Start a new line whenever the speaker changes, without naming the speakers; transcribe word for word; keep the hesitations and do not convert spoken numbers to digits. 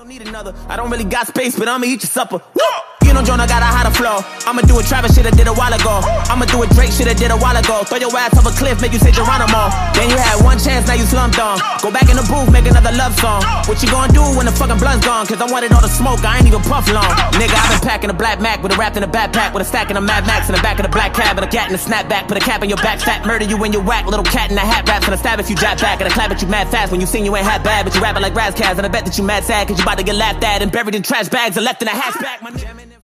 don't need another. I don't really got space, but I'ma eat your supper. You know, Jonah got a hotter flow. I'ma do a Travis shit I did a while ago. I'ma do a Drake shit I did a while ago. Throw your ass off a cliff, make you say Geronimo. Then you had one chance, now you slumped on. Go back in the booth, make another love song. What you gonna do when the fucking blunt's gone? Cause I wanted all the smoke, I ain't even puff long. Nigga, I've been packing a black Mac with a wrapped in a backpack, with a stack in a Mad Max in the back of the black cab, and a cat in a snapback. Put a cap in your back, fat murder you when you whack. Little cat in a hat raps, and a stab if you drop back, and a clap at you mad fast when you sing you ain't half bad, but you rapping like Razzcast, and I bet that you mad sad cause you about to get laughed at and buried in trash bags and left in a hatchback.